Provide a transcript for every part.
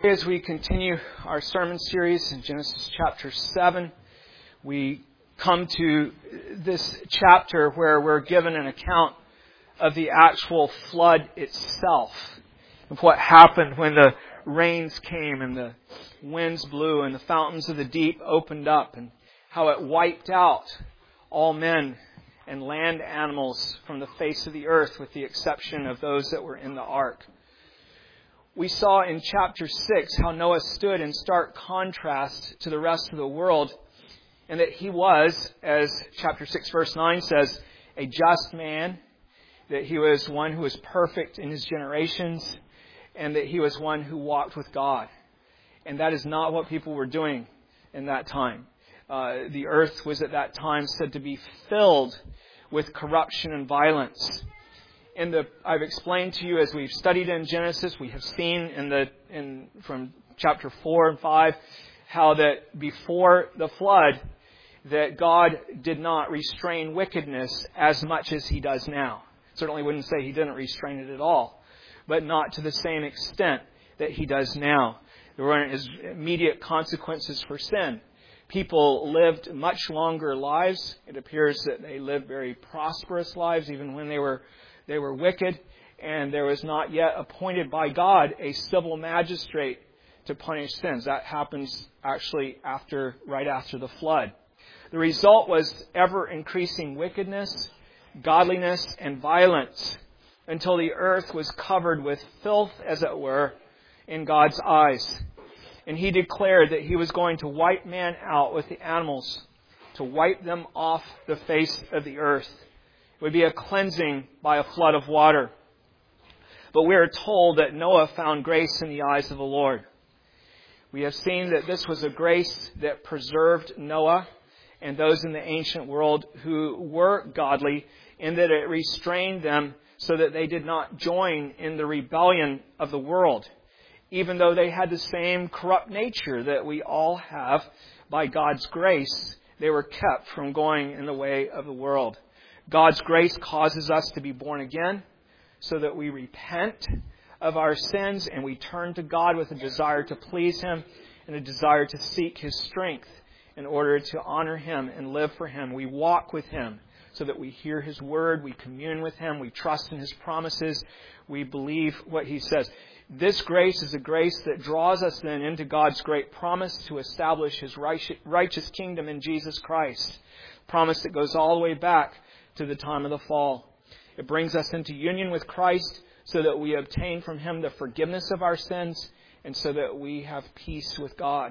As we continue our sermon series in Genesis chapter 7, we come to this chapter where we're given an account of the actual flood itself, of what happened when the rains came and the winds blew and the fountains of the deep opened up, and how it wiped out all men and land animals from the face of the earth, with the exception of those that were in the ark. We saw in chapter 6 how Noah stood in stark contrast to the rest of the world, and that he was, as chapter 6 verse 9 says, a just man, that he was one who was perfect in his generations, and that he was one who walked with God. And that is not what people were doing in that time. The earth was at that time said to be filled with corruption and violence. I've explained to you as we've studied in Genesis, we have seen from chapter 4 and 5, how that before the flood, that God did not restrain wickedness as much as He does now. Certainly wouldn't say He didn't restrain it at all, but not to the same extent that He does now. There weren't as immediate consequences for sin. People lived much longer lives. It appears that they lived very prosperous lives even when they were wicked, and there was not yet appointed by God a civil magistrate to punish sins. That happens actually right after the flood. The result was ever increasing wickedness, godliness, and violence, until the earth was covered with filth, as it were, in God's eyes. And He declared that He was going to wipe man out with the animals, to wipe them off the face of the earth. It would be a cleansing by a flood of water. But we are told that Noah found grace in the eyes of the Lord. We have seen that this was a grace that preserved Noah and those in the ancient world who were godly, in that it restrained them so that they did not join in the rebellion of the world. Even though they had the same corrupt nature that we all have, by God's grace, they were kept from going in the way of the world. God's grace causes us to be born again so that we repent of our sins and we turn to God with a desire to please Him and a desire to seek His strength in order to honor Him and live for Him. We walk with Him so that we hear His word, we commune with Him, we trust in His promises, we believe what He says. This grace is a grace that draws us then into God's great promise to establish His righteous kingdom in Jesus Christ. Promise that goes all the way back to the time of the fall. It brings us into union with Christ so that we obtain from Him the forgiveness of our sins and so that we have peace with God.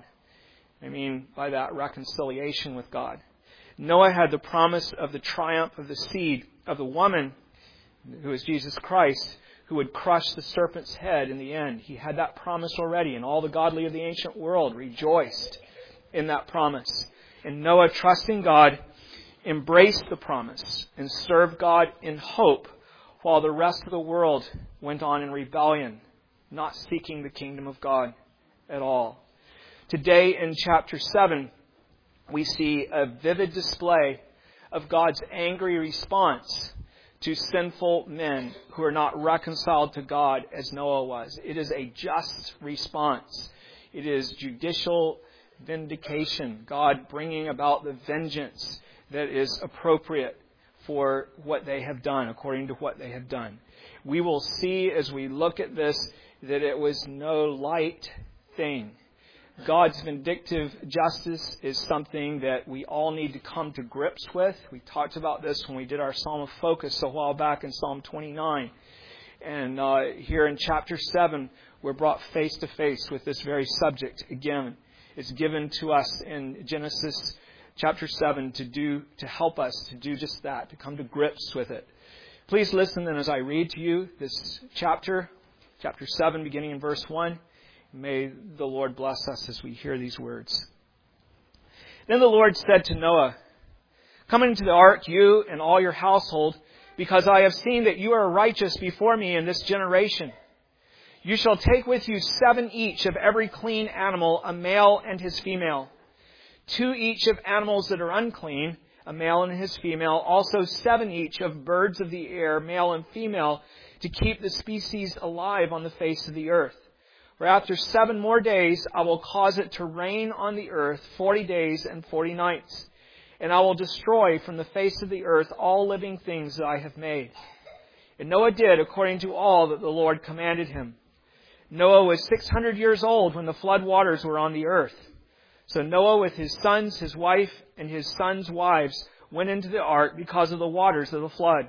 I mean, by that, reconciliation with God. Noah had the promise of the triumph of the seed of the woman, who is Jesus Christ, who would crush the serpent's head in the end. He had that promise already, and all the godly of the ancient world rejoiced in that promise. And Noah, trusting God, embraced the promise and served God in hope, while the rest of the world went on in rebellion, not seeking the kingdom of God at all. Today in chapter 7, we see a vivid display of God's angry response to sinful men who are not reconciled to God as Noah was. It is a just response. It is judicial vindication, God bringing about the vengeance that is appropriate for what they have done, according to what they have done. We will see as we look at this that it was no light thing. God's vindictive justice is something that we all need to come to grips with. We talked about this when we did our Psalm of Focus a while back in Psalm 29. And here in chapter 7, we're brought face to face with this very subject again. It's given to us in Genesis chapter 7 to help us to do just that, to come to grips with it. Please listen then as I read to you this chapter 7, beginning in verse 1. May the Lord bless us as we hear these words. Then the Lord said to Noah, "Come into the ark, you and all your household, because I have seen that you are righteous before me in this generation. You shall take with you 7 each of every clean animal, a male and his female. 2 each of animals that are unclean, a male and his female. Also 7 each of birds of the air, male and female, to keep the species alive on the face of the earth. For after 7 more days I will cause it to rain on the earth 40 days and 40 nights. And I will destroy from the face of the earth all living things that I have made. And Noah did according to all that the Lord commanded him. Noah was 600 years old when the flood waters were on the earth. So Noah with his sons, his wife, and his sons' wives went into the ark because of the waters of the flood.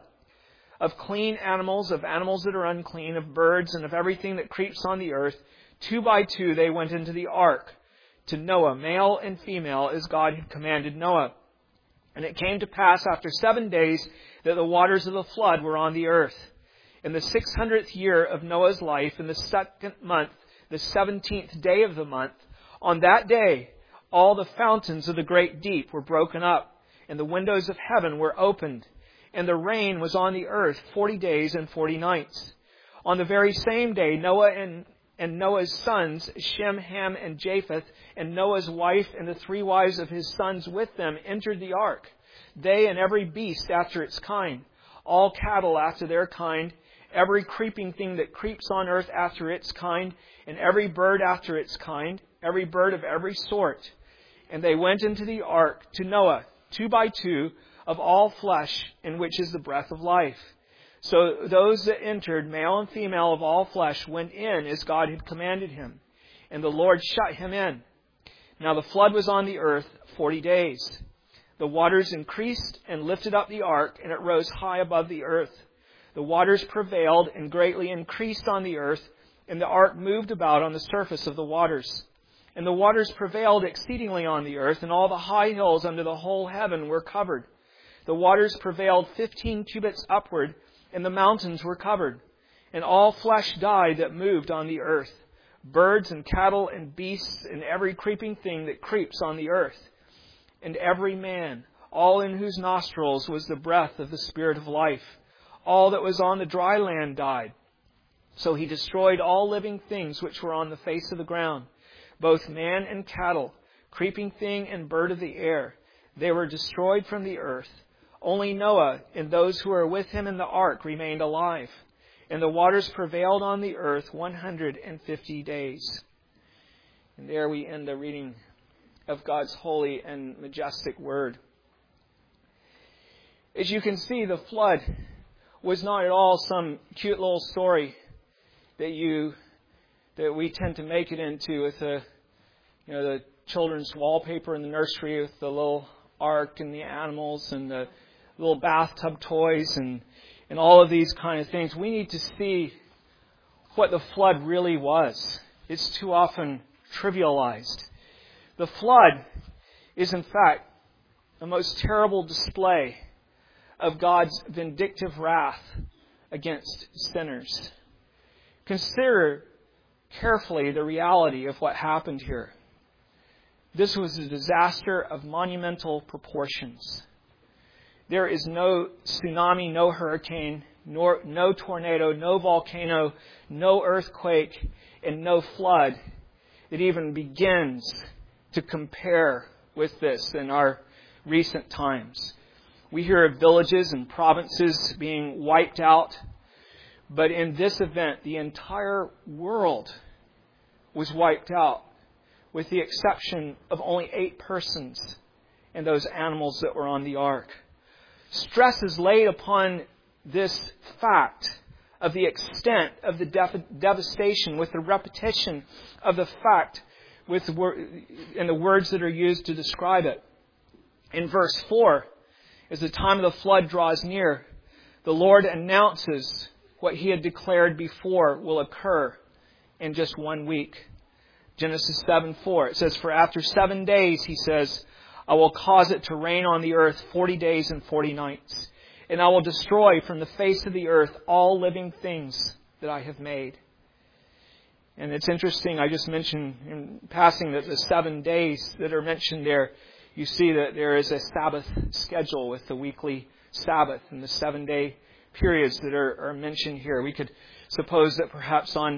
Of clean animals, of animals that are unclean, of birds, and of everything that creeps on the earth, 2 by 2 they went into the ark to Noah, male and female, as God had commanded Noah. And it came to pass after 7 days that the waters of the flood were on the earth. In the 600th year of Noah's life, in the 2nd month, the 17th day of the month, on that day, all the fountains of the great deep were broken up, and the windows of heaven were opened, and the rain was on the earth 40 days and 40 nights. On the very same day, Noah and Noah's sons, Shem, Ham, and Japheth, and Noah's wife and the 3 wives of his sons with them entered the ark, they and every beast after its kind, all cattle after their kind, every creeping thing that creeps on earth after its kind, and every bird after its kind, every bird of every sort. And they went into the ark to Noah, 2 by 2, of all flesh, in which is the breath of life. So those that entered, male and female of all flesh, went in as God had commanded him. And the Lord shut him in. Now the flood was on the earth 40 days. The waters increased and lifted up the ark, and it rose high above the earth. The waters prevailed and greatly increased on the earth, and the ark moved about on the surface of the waters. And the waters prevailed exceedingly on the earth, and all the high hills under the whole heaven were covered. The waters prevailed 15 cubits upward, and the mountains were covered. And all flesh died that moved on the earth, birds and cattle and beasts and every creeping thing that creeps on the earth. And every man, all in whose nostrils was the breath of the Spirit of life. All that was on the dry land died. So he destroyed all living things which were on the face of the ground, both man and cattle, creeping thing and bird of the air. They were destroyed from the earth. Only Noah and those who were with him in the ark remained alive. And the waters prevailed on the earth 150 days. And there we end the reading of God's holy and majestic word. As you can see, the flood was not at all some cute little story that we tend to make it into with the children's wallpaper in the nursery with the little ark and the animals and the little bathtub toys and all of these kind of things. We need to see what the flood really was. It's too often trivialized. The flood is, in fact, the most terrible display of God's vindictive wrath against sinners. Consider carefully the reality of what happened here. This was a disaster of monumental proportions. There is no tsunami, no hurricane, no tornado, no volcano, no earthquake, and no flood that even begins to compare with this in our recent times. We hear of villages and provinces being wiped out, but in this event, the entire world was wiped out, with the exception of only 8 persons and those animals that were on the ark. Stress is laid upon this fact of the extent of the devastation with the repetition of the fact and the words that are used to describe it. In verse 4, as the time of the flood draws near, the Lord announces what he had declared before will occur in just 1 week. Genesis 7:4. It says, "For after 7 days," he says, "I will cause it to rain on the earth 40 days and 40 nights. And I will destroy from the face of the earth all living things that I have made." And it's interesting, I just mentioned in passing that the 7 days that are mentioned there, you see that there is a Sabbath schedule with the weekly Sabbath and the 7-day periods that are mentioned here. We could suppose that perhaps on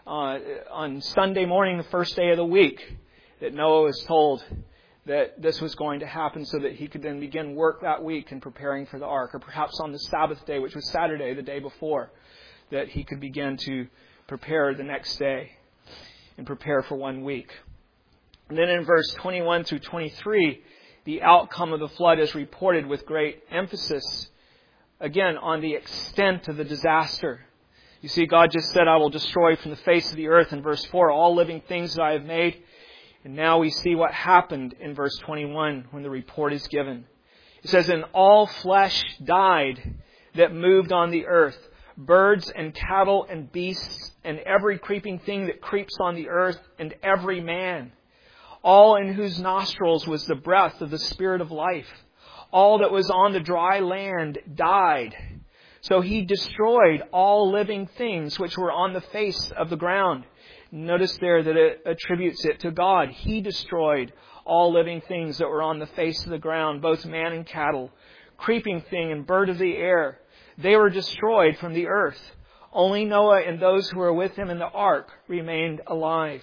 Sunday morning, the first day of the week, that Noah was told that this was going to happen so that he could then begin work that week in preparing for the ark. Or perhaps on the Sabbath day, which was Saturday, the day before, that he could begin to prepare the next day. and prepare for 1 week. And then in verse 21 through 23, the outcome of the flood is reported with great emphasis, again, on the extent of the disaster. You see, God just said, I will destroy from the face of the earth in verse 4 all living things that I have made. And now we see what happened in verse 21 when the report is given. It says, and all flesh died that moved on the earth, birds and cattle and beasts and every creeping thing that creeps on the earth and every man, all in whose nostrils was the breath of the Spirit of life. All that was on the dry land died. So he destroyed all living things which were on the face of the ground. Notice there that it attributes it to God. He destroyed all living things that were on the face of the ground, both man and cattle, creeping thing and bird of the air. They were destroyed from the earth. Only Noah and those who were with him in the ark remained alive.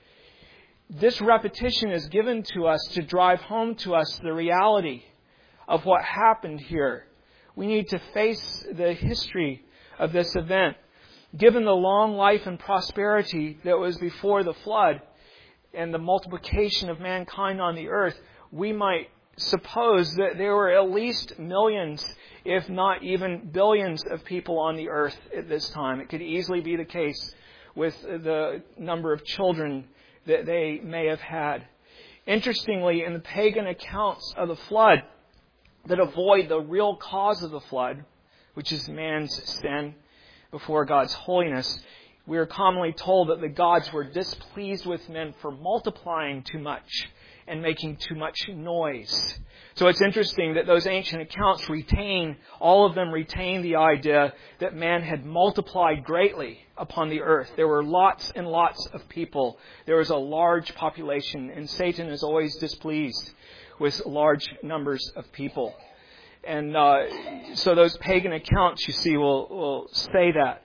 This repetition is given to us to drive home to us the reality of what happened here. We need to face the history of this event. Given the long life and prosperity that was before the flood and the multiplication of mankind on the earth, we might suppose that there were at least millions, if not even billions of people on the earth at this time. It could easily be the case with the number of children that they may have had. Interestingly, in the pagan accounts of the flood that avoid the real cause of the flood, which is man's sin before God's holiness, we are commonly told that the gods were displeased with men for multiplying too much and making too much noise. So it's interesting that those ancient accounts all of them retain the idea that man had multiplied greatly upon the earth. There were lots and lots of people. There was a large population, and Satan is always displeased with large numbers of people. And so those pagan accounts, you see, will say that.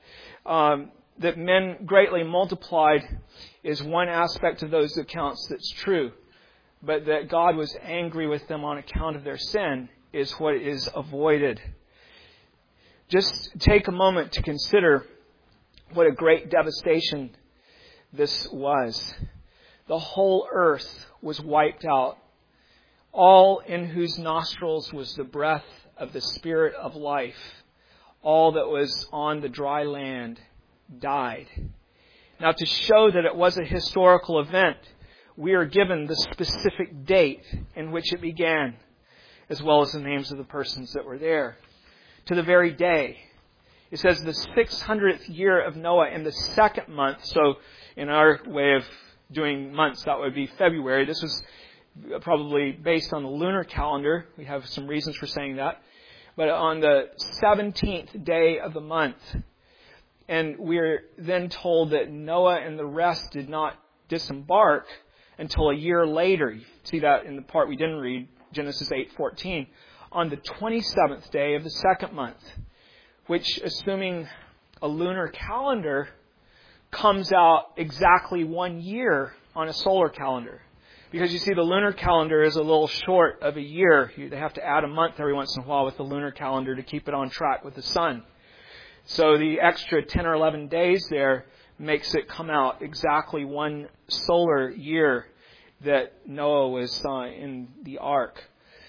That men greatly multiplied is one aspect of those accounts that's true. But that God was angry with them on account of their sin is what is avoided. Just take a moment to consider what a great devastation this was. The whole earth was wiped out. All in whose nostrils was the breath of the Spirit of life. All that was on the dry land died. Now, to show that it was a historical event, we are given the specific date in which it began, as well as the names of the persons that were there. To the very day. It says the 600th year of Noah in the second month. So in our way of doing months, that would be February. This was probably based on the lunar calendar. We have some reasons for saying that. But on the 17th day of the month. And we're then told that Noah and the rest did not disembark until a year later. You see that in the part we didn't read, Genesis 8:14. On the 27th day of the second month, which, assuming a lunar calendar, comes out exactly 1 year on a solar calendar. Because you see, the lunar calendar is a little short of a year. They have to add a month every once in a while with the lunar calendar to keep it on track with the sun. So the extra 10 or 11 days there makes it come out exactly 1 solar year that Noah was in the ark.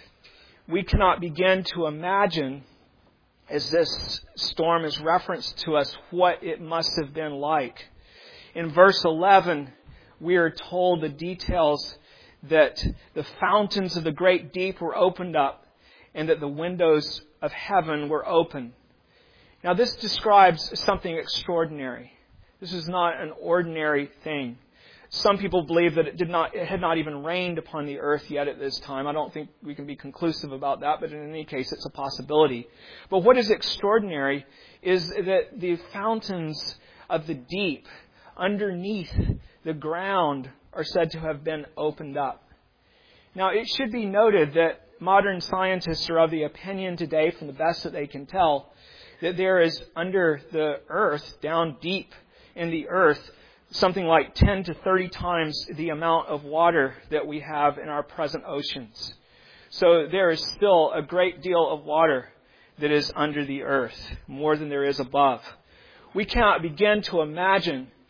We cannot begin to imagine, as this storm is referenced to us, what it must have been like. In verse 11, we are told the details that the fountains of the great deep were opened up and that the windows of heaven were open. Now, this describes something extraordinary. This is not an ordinary thing. Some people believe that it had not even rained upon the earth yet at this time. I don't think we can be conclusive about that, but in any case, it's a possibility. But what is extraordinary is that the fountains of the deep underneath the ground are said to have been opened up. Now, it should be noted that modern scientists are of the opinion today, from the best that they can tell, that there is under the earth, down deep in the earth, something like 10 to 30 times the amount of water that we have in our present oceans. So there is still a great deal of water that is under the earth, more than there is above. We cannot begin to imagine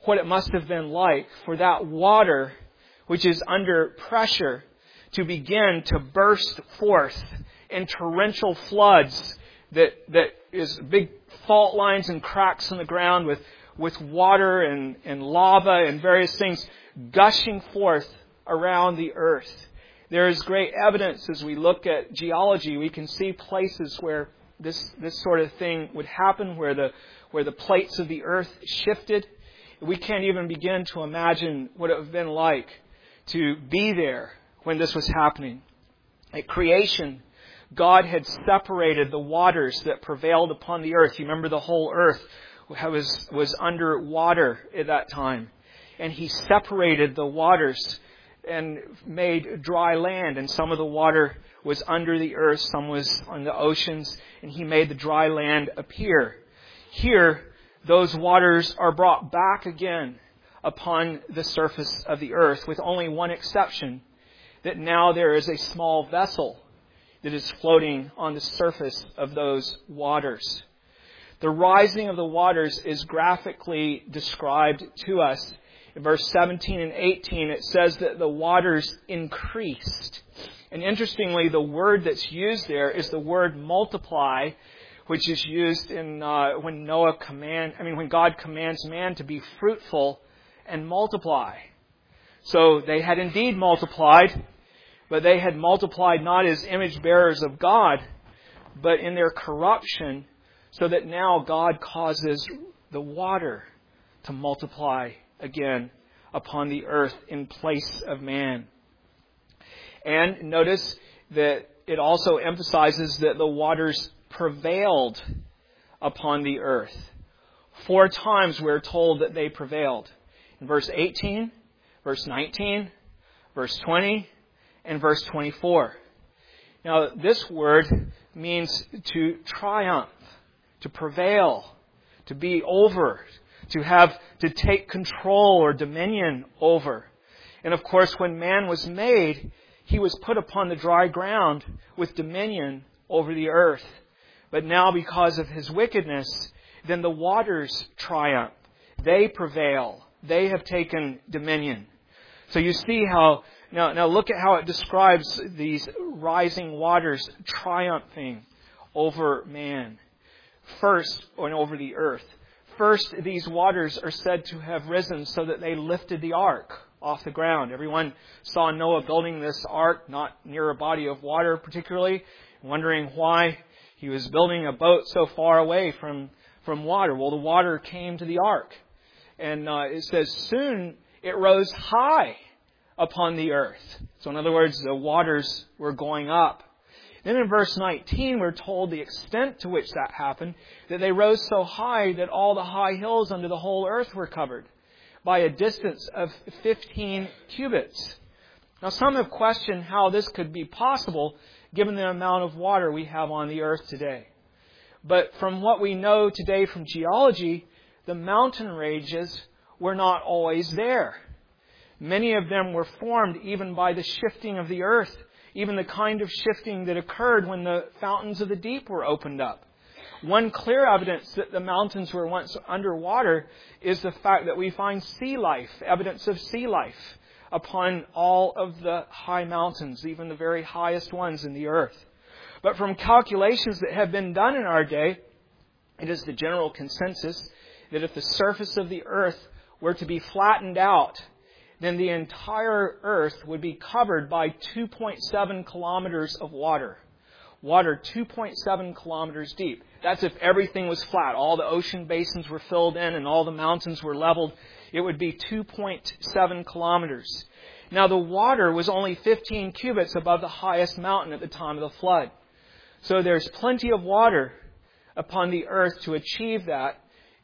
what it must have been like for that water, which is under pressure, to begin to burst forth in torrential floods that is big fault lines and cracks in the ground with water and lava and various things gushing forth around the earth. There is great evidence as we look at geology. We can see places where this sort of thing would happen, where the plates of the earth shifted. We can't even begin to imagine what it would have been like to be there when this was happening. At creation, God had separated the waters that prevailed upon the earth. You remember the whole earth was under water at that time. And He separated the waters and made dry land. And some of the water was under the earth, some was on the oceans, and He made the dry land appear. Here, those waters are brought back again upon the surface of the earth, with only one exception, that now there is a small vessel that is floating on the surface of those waters. The rising of the waters is graphically described to us. In verse 17 and 18, it says that the waters increased. And interestingly, the word that's used there is the word multiply, which is used in when God commands man to be fruitful and multiply. So they had indeed multiplied, but they had multiplied not as image bearers of God, but in their corruption, so that now God causes the water to multiply again upon the earth in place of man. And notice that it also emphasizes that the waters prevailed upon the earth. 4 times we're told that they prevailed. In verse 18, verse 19, verse 20, and verse 24. Now, this word means to triumph, to prevail, to be over, to take control or dominion over. And of course, when man was made, he was put upon the dry ground with dominion over the earth. But now, because of his wickedness, then the waters triumph. They prevail. They have taken dominion. So you see how, now look at how it describes these rising waters triumphing over man. First, or over the earth. First, these waters are said to have risen so that they lifted the ark off the ground. Everyone saw Noah building this ark, not near a body of water particularly, wondering why he was building a boat so far away from water. Well, the water came to the ark. And it says, soon it rose high upon the earth. So in other words, the waters were going up. Then in verse 19, we're told the extent to which that happened, that they rose so high that all the high hills under the whole earth were covered by a distance of 15 cubits. Now, some have questioned how this could be possible given the amount of water we have on the earth today. But from what we know today from geology, the mountain ranges were not always there. Many of them were formed even by the shifting of the earth, even the kind of shifting that occurred when the fountains of the deep were opened up. One clear evidence that the mountains were once underwater is the fact that we find sea life, evidence of sea life, upon all of the high mountains, even the very highest ones in the earth. But from calculations that have been done in our day, it is the general consensus that if the surface of the earth were to be flattened out, then the entire earth would be covered by 2.7 kilometers of water. Water 2.7 kilometers deep. That's if everything was flat. All the ocean basins were filled in and all the mountains were leveled. It would be 2.7 kilometers. Now the water was only 15 cubits above the highest mountain at the time of the flood. So there's plenty of water upon the earth to achieve that,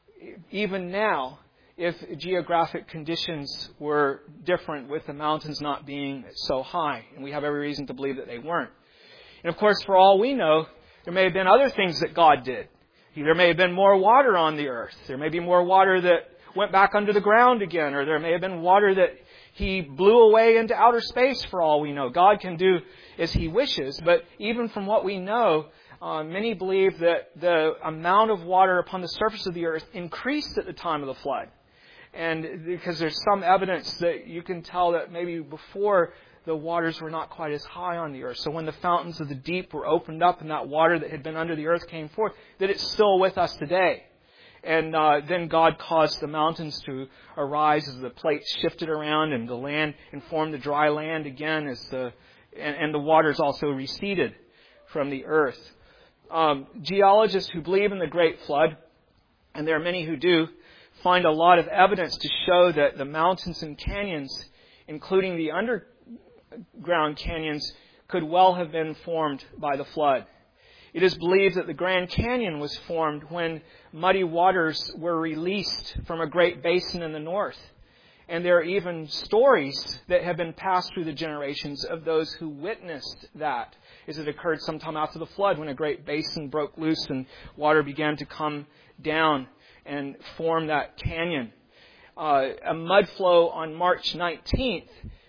even now, if geographic conditions were different with the mountains not being so high. And we have every reason to believe that they weren't. And of course, for all we know, there may have been other things that God did. There may have been more water on the earth. There may be more water that went back under the ground again. Or there may have been water that He blew away into outer space, for all we know. God can do as He wishes. But even from what we know, many believe that the amount of water upon the surface of the earth increased at the time of the flood. And because there's some evidence that you can tell that maybe before the waters were not quite as high on the earth. So when the fountains of the deep were opened up and that water that had been under the earth came forth, that it's still with us today. And then God caused the mountains to arise as the plates shifted around and the land and formed the dry land again and the waters also receded from the earth. Geologists who believe in the Great Flood, and there are many who do, find a lot of evidence to show that the mountains and canyons, including the underground canyons, could well have been formed by the flood. It is believed that the Grand Canyon was formed when muddy waters were released from a great basin in the north. And there are even stories that have been passed through the generations of those who witnessed that, as it occurred sometime after the flood when a great basin broke loose and water began to come down and form that canyon. A mud flow on March 19th,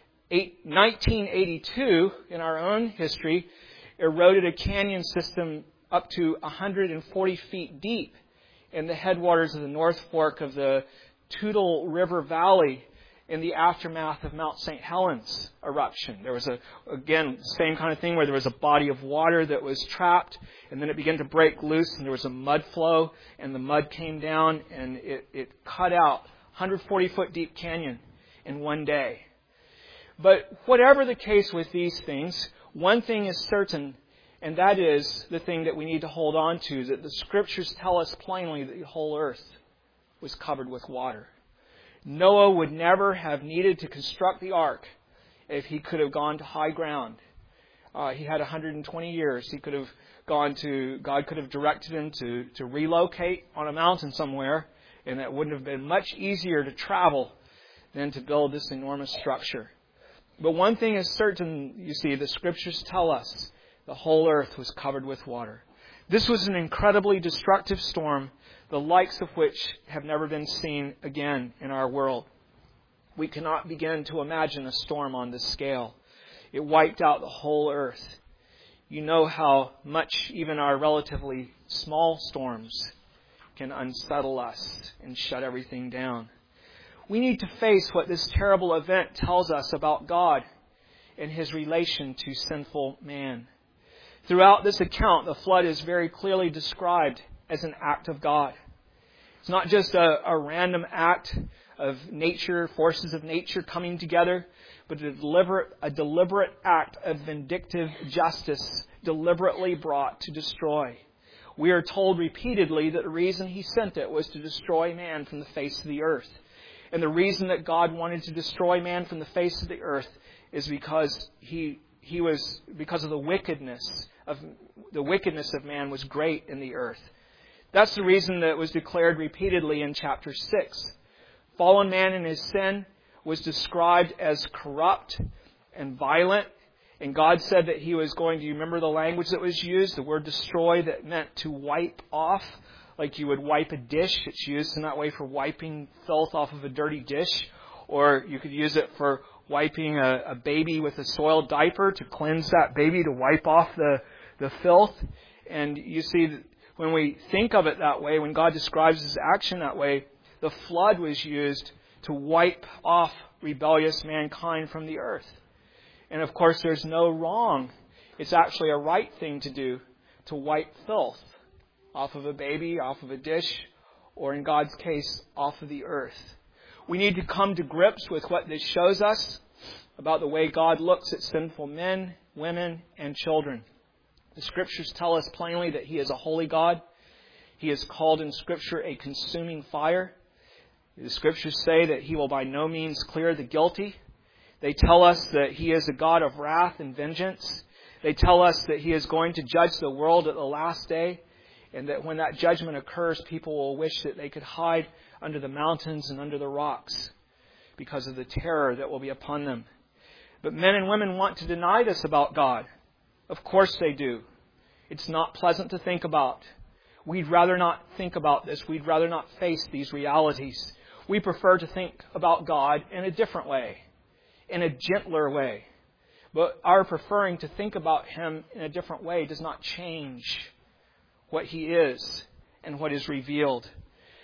1982, in our own history, eroded a canyon system up to 140 feet deep in the headwaters of the North Fork of the Toutle River Valley in the aftermath of Mount St. Helens eruption. There was again, same kind of thing where there was a body of water that was trapped, and then it began to break loose, and there was a mud flow, and the mud came down, and it cut out 140-foot deep canyon in one day. But whatever the case with these things, one thing is certain, and that is the thing that we need to hold on to, that the Scriptures tell us plainly that the whole earth was covered with water. Noah would never have needed to construct the ark if he could have gone to high ground. He had 120 years. He could have God could have directed him to relocate on a mountain somewhere, and it wouldn't have been much easier to travel than to build this enormous structure. But one thing is certain, you see, the Scriptures tell us the whole earth was covered with water. This was an incredibly destructive storm, the likes of which have never been seen again in our world. We cannot begin to imagine a storm on this scale. It wiped out the whole earth. You know how much even our relatively small storms can unsettle us and shut everything down. We need to face what this terrible event tells us about God and His relation to sinful man. Throughout this account, the flood is very clearly described as an act of God. It's not just a random act of nature, forces of nature coming together, but a deliberate act of vindictive justice deliberately brought to destroy. We are told repeatedly that the reason He sent it was to destroy man from the face of the earth. And the reason that God wanted to destroy man from the face of the earth is because because of the wickedness of man was great in the earth. That's the reason that it was declared repeatedly in chapter 6. Fallen man in his sin was described as corrupt and violent. And God said that He was going to, you remember the language that was used? The word destroy, that meant to wipe off, like you would wipe a dish. It's used in that way for wiping filth off of a dirty dish. Or you could use it for wiping a baby with a soiled diaper, to cleanse that baby, to wipe off the filth. And you see, when we think of it that way, when God describes His action that way, the flood was used to wipe off rebellious mankind from the earth. And of course, there's no wrong. It's actually a right thing to do, to wipe filth off of a baby, off of a dish, or in God's case, off of the earth. We need to come to grips with what this shows us about the way God looks at sinful men, women, and children. The Scriptures tell us plainly that He is a holy God. He is called in Scripture a consuming fire. The Scriptures say that He will by no means clear the guilty. They tell us that He is a God of wrath and vengeance. They tell us that He is going to judge the world at the last day, and that when that judgment occurs, people will wish that they could hide under the mountains and under the rocks because of the terror that will be upon them. But men and women want to deny this about God. Of course they do. It's not pleasant to think about. We'd rather not think about this. We'd rather not face these realities. We prefer to think about God in a different way, in a gentler way. But our preferring to think about Him in a different way does not change what He is and what is revealed.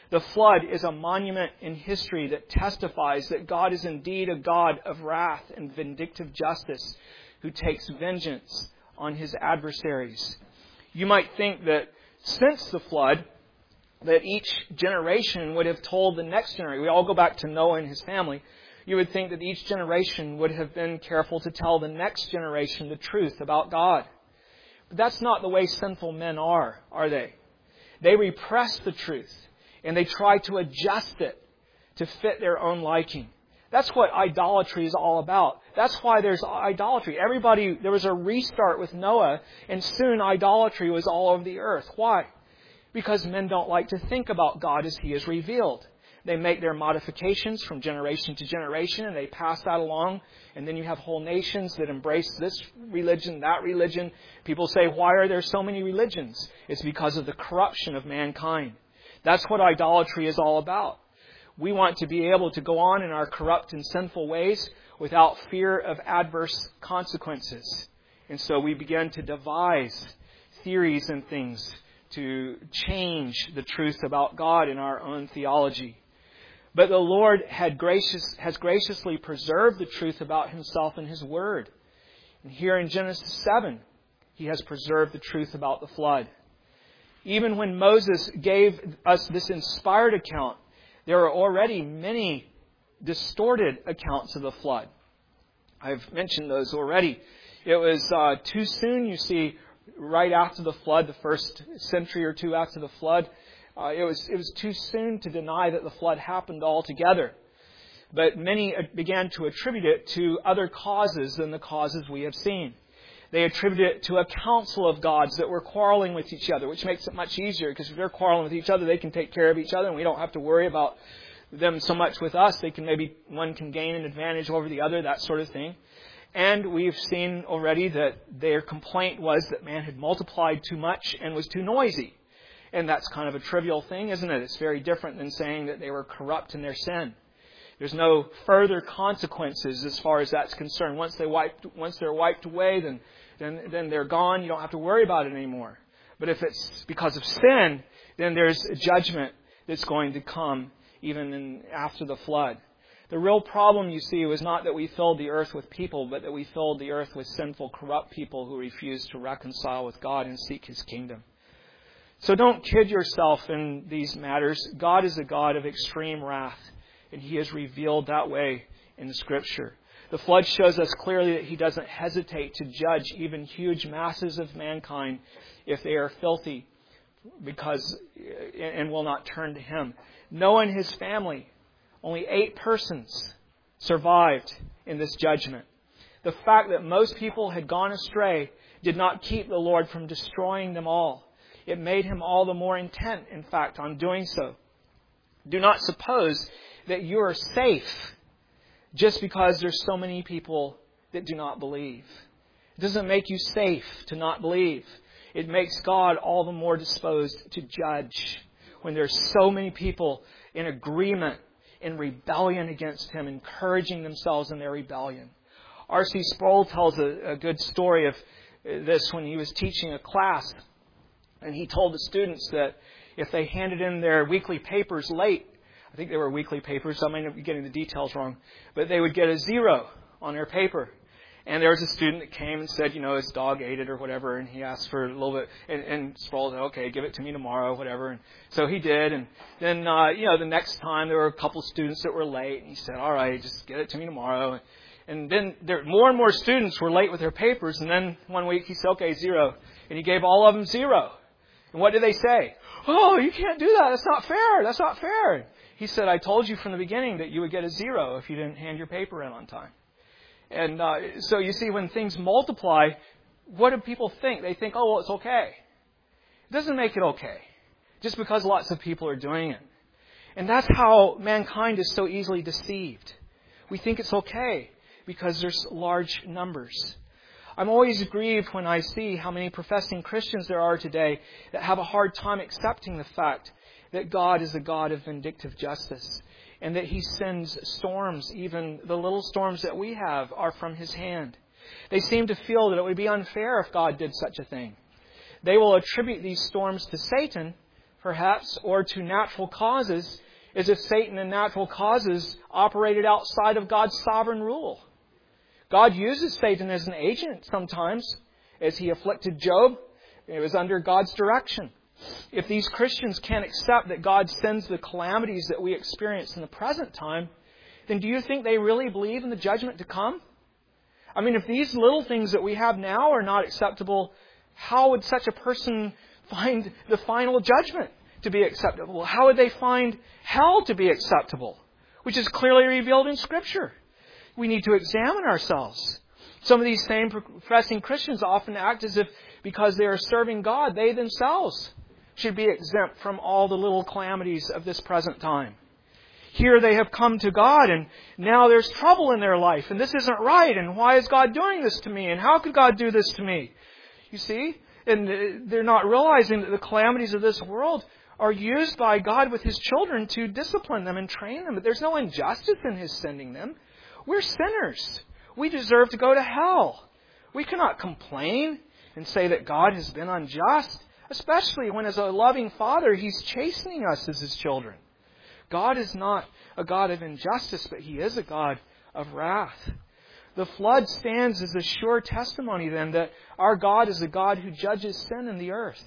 The flood is a monument in history that testifies that God is indeed a God of wrath and vindictive justice who takes vengeance on His adversaries. You might think that since the flood, that each generation would have told the next generation. We all go back to Noah and his family. You would think that each generation would have been careful to tell the next generation the truth about God. But that's not the way sinful men are they? They repress the truth and they try to adjust it to fit their own liking. That's what idolatry is all about. That's why there's idolatry. There was a restart with Noah, and soon idolatry was all over the earth. Why? Because men don't like to think about God as He is revealed. They make their modifications from generation to generation, and they pass that along. And then you have whole nations that embrace this religion, that religion. People say, why are there so many religions? It's because of the corruption of mankind. That's what idolatry is all about. We want to be able to go on in our corrupt and sinful ways without fear of adverse consequences. And so we begin to devise theories and things to change the truth about God in our own theology. But the Lord has graciously preserved the truth about Himself in His Word. And here in Genesis 7, He has preserved the truth about the flood. Even when Moses gave us this inspired account, there are already many distorted accounts of the flood. I've mentioned those already. It was too soon, you see, right after the flood, the first century or two after the flood. It was too soon to deny that the flood happened altogether. But many began to attribute it to other causes than the causes we have seen. They attribute it to a council of gods that were quarreling with each other, which makes it much easier, because if they're quarreling with each other, they can take care of each other, and we don't have to worry about them so much with us. One can gain an advantage over the other, that sort of thing. And we've seen already that their complaint was that man had multiplied too much and was too noisy. And that's kind of a trivial thing, isn't it? It's very different than saying that they were corrupt in their sin. There's no further consequences as far as that's concerned. Once they're wiped away, then they're gone. You don't have to worry about it anymore. But if it's because of sin, then there's a judgment that's going to come even after the flood. The real problem, you see, was not that we filled the earth with people, but that we filled the earth with sinful, corrupt people who refused to reconcile with God and seek His kingdom. So don't kid yourself in these matters. God is a God of extreme wrath, and He is revealed that way in the Scripture. The flood shows us clearly that He doesn't hesitate to judge even huge masses of mankind if they are filthy, and will not turn to Him. Noah and his family, only 8 persons survived in this judgment. The fact that most people had gone astray did not keep the Lord from destroying them all. It made Him all the more intent, in fact, on doing so. Do not suppose that you are safe just because there's so many people that do not believe. It doesn't make you safe to not believe. It makes God all the more disposed to judge when there's so many people in agreement, in rebellion against Him, encouraging themselves in their rebellion. R.C. Sproul tells a good story of this when he was teaching a class. And he told the students that if they handed in their weekly papers late, I think they were weekly papers, so I might be getting the details wrong, but they would get a 0 on their paper. And there was a student that came and said, his dog ate it or whatever, and he asked for a little bit, and Sproul said, okay, give it to me tomorrow, whatever. And so he did, and then, the next time there were a couple students that were late, and he said, all right, just get it to me tomorrow. And then more and more students were late with their papers, and then one week he said, okay, 0. And he gave all of them 0. And what did they say? Oh, you can't do that. That's not fair. That's not fair. He said, I told you from the beginning that you would get a 0 if you didn't hand your paper in on time. And so you see, when things multiply, what do people think? They think, oh, well, it's okay. It doesn't make it okay, just because lots of people are doing it. And that's how mankind is so easily deceived. We think it's okay because there's large numbers. I'm always grieved when I see how many professing Christians there are today that have a hard time accepting the fact that God is a God of vindictive justice and that He sends storms, even the little storms that we have are from His hand. They seem to feel that it would be unfair if God did such a thing. They will attribute these storms to Satan, perhaps, or to natural causes, is if Satan and natural causes operated outside of God's sovereign rule. God uses Satan as an agent sometimes. As he afflicted Job, it was under God's direction. If these Christians can't accept that God sends the calamities that we experience in the present time, then do you think they really believe in the judgment to come? I mean, if these little things that we have now are not acceptable, how would such a person find the final judgment to be acceptable? How would they find hell to be acceptable? Which is clearly revealed in Scripture. We need to examine ourselves. Some of these same professing Christians often act as if because they are serving God, they themselves should be exempt from all the little calamities of this present time. Here they have come to God and now there's trouble in their life and this isn't right and why is God doing this to me and how could God do this to me? You see? And they're not realizing that the calamities of this world are used by God with His children to discipline them and train them. But there's no injustice in His sending them. We're sinners. We deserve to go to hell. We cannot complain and say that God has been unjust, especially when as a loving Father, He's chastening us as His children. God is not a God of injustice, but He is a God of wrath. The flood stands as a sure testimony then that our God is a God who judges sin in the earth.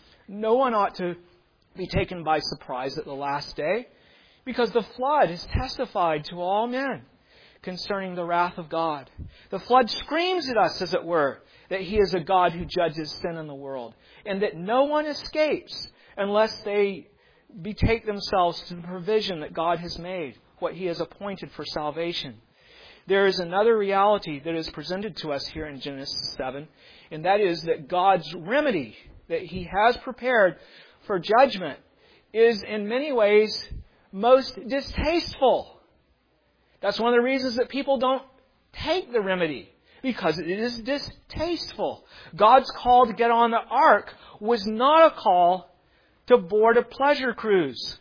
No one ought to be taken by surprise at the last day, because the flood has testified to all men concerning the wrath of God. The flood screams at us, as it were, that He is a God who judges sin in the world, and that no one escapes unless they betake themselves to the provision that God has made, what He has appointed for salvation. There is another reality that is presented to us here in Genesis 7, and that is that God's remedy that He has prepared for judgment is in many ways most distasteful. That's one of the reasons that people don't take the remedy, because it is distasteful. God's call to get on the ark was not a call to board a pleasure cruise.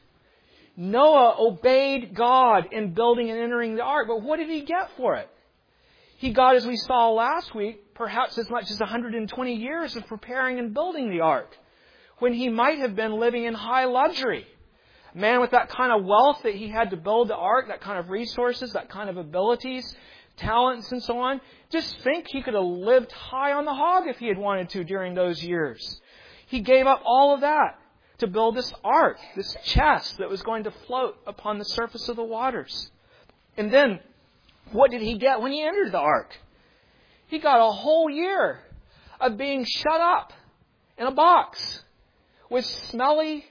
Noah obeyed God in building and entering the ark, but what did he get for it? He got, as we saw last week, perhaps as much as 120 years of preparing and building the ark, when he might have been living in high luxury. A man with that kind of wealth that he had to build the ark, that kind of resources, that kind of abilities, talents and so on, just think he could have lived high on the hog if he had wanted to during those years. He gave up all of that to build this ark, this chest that was going to float upon the surface of the waters. And then, what did he get when he entered the ark? He got a whole year of being shut up in a box with smelly,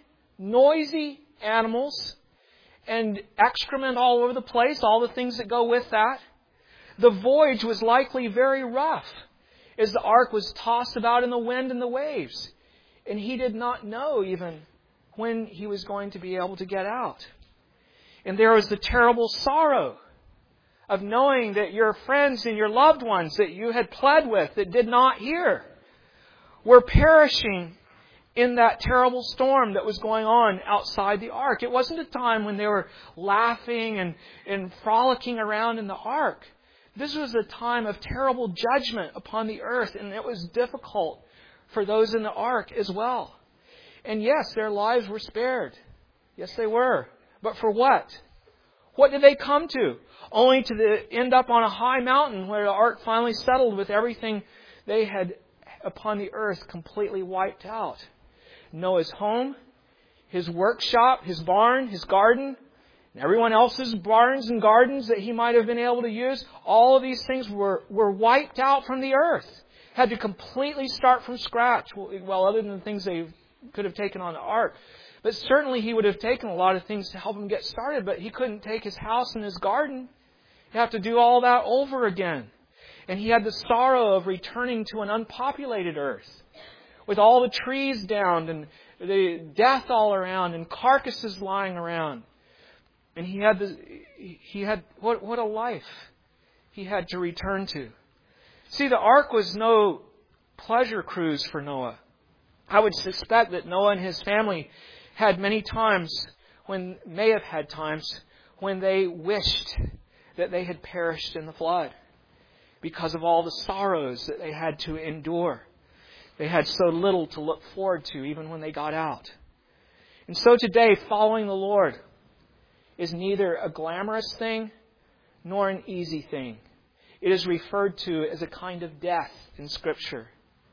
noisy animals and excrement all over the place, all the things that go with that. The voyage was likely very rough as the ark was tossed about in the wind and the waves. And he did not know even when he was going to be able to get out. And there was the terrible sorrow of knowing that your friends and your loved ones that you had pled with that did not hear were perishing in that terrible storm that was going on outside the ark. It wasn't a time when they were laughing and frolicking around in the ark. This was a time of terrible judgment upon the earth, and it was difficult for those in the ark as well. And yes, their lives were spared. Yes, they were. But for what? What did they come to? Only to end up on a high mountain where the ark finally settled with everything they had upon the earth completely wiped out. Noah's home, his workshop, his barn, his garden, and everyone else's barns and gardens that he might have been able to use, all of these things were wiped out from the earth. Had to completely start from scratch. Well, other than the things they could have taken on the ark. But certainly he would have taken a lot of things to help him get started, but he couldn't take his house and his garden. He'd have to do all that over again. And he had the sorrow of returning to an unpopulated earth, with all the trees downed and the death all around and carcasses lying around. And he had what a life he had to return to. See, the ark was no pleasure cruise for Noah. I would suspect that Noah and his family may have had times when they wished that they had perished in the flood because of all the sorrows that they had to endure. They had so little to look forward to even when they got out. And so today, following the Lord is neither a glamorous thing nor an easy thing. It is referred to as a kind of death in Scripture.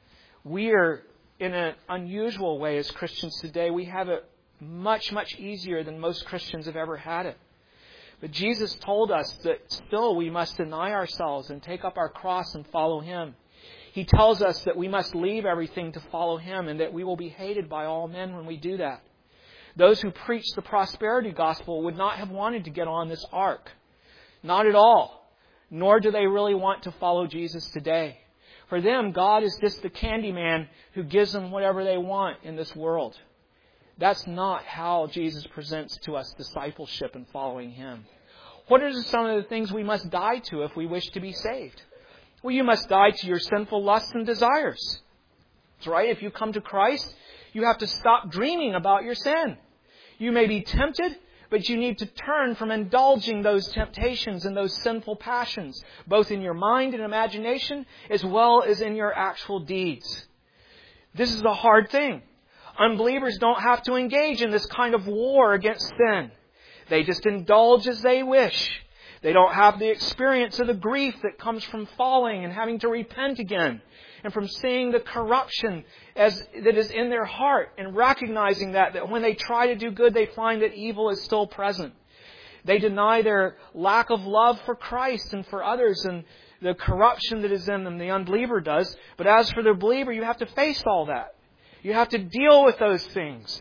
We are, in an unusual way as Christians today, we have it much, much easier than most Christians have ever had it. But Jesus told us that still we must deny ourselves and take up our cross and follow Him. He tells us that we must leave everything to follow Him and that we will be hated by all men when we do that. Those who preach the prosperity gospel would not have wanted to get on this ark. Not at all. Nor do they really want to follow Jesus today. For them, God is just the candy man who gives them whatever they want in this world. That's not how Jesus presents to us discipleship and following Him. What are some of the things we must die to if we wish to be saved? Well, you must die to your sinful lusts and desires. That's right. If you come to Christ, you have to stop dreaming about your sin. You may be tempted, but you need to turn from indulging those temptations and those sinful passions, both in your mind and imagination, as well as in your actual deeds. This is a hard thing. Unbelievers don't have to engage in this kind of war against sin. They just indulge as they wish. They don't have the experience of the grief that comes from falling and having to repent again, and from seeing the corruption that is in their heart and recognizing that when they try to do good, they find that evil is still present. They deny their lack of love for Christ and for others and the corruption that is in them. The unbeliever does. But as for the believer, you have to face all that. You have to deal with those things.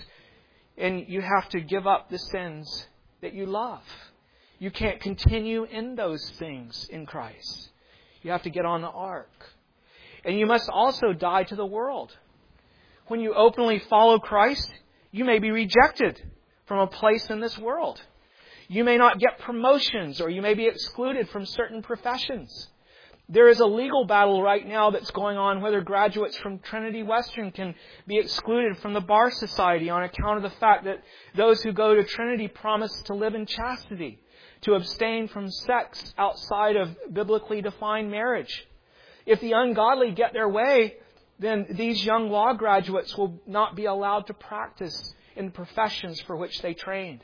And you have to give up the sins that you love. You can't continue in those things in Christ. You have to get on the ark. And you must also die to the world. When you openly follow Christ, you may be rejected from a place in this world. You may not get promotions, or you may be excluded from certain professions. There is a legal battle right now that's going on whether graduates from Trinity Western can be excluded from the Bar Society on account of the fact that those who go to Trinity promise to live in chastity, to abstain from sex outside of biblically defined marriage. If the ungodly get their way, then these young law graduates will not be allowed to practice in the professions for which they trained.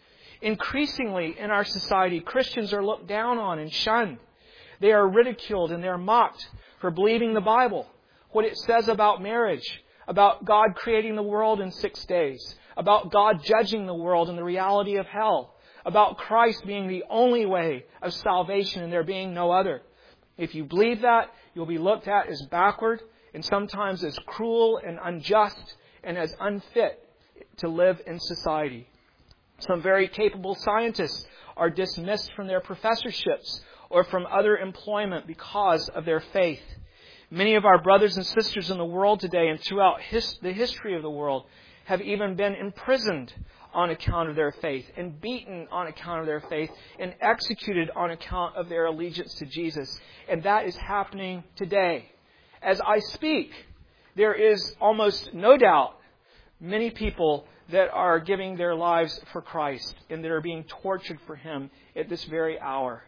Increasingly in our society, Christians are looked down on and shunned. They are ridiculed and they are mocked for believing the Bible, what it says about marriage, about God creating the world in 6 days, about God judging the world and the reality of hell, about Christ being the only way of salvation and there being no other. If you believe that, you'll be looked at as backward and sometimes as cruel and unjust and as unfit to live in society. Some very capable scientists are dismissed from their professorships or from other employment because of their faith. Many of our brothers and sisters in the world today and throughout the history of the world have even been imprisoned on account of their faith and beaten on account of their faith and executed on account of their allegiance to Jesus. And that is happening today. As I speak, there is almost no doubt many people that are giving their lives for Christ and that are being tortured for Him at this very hour.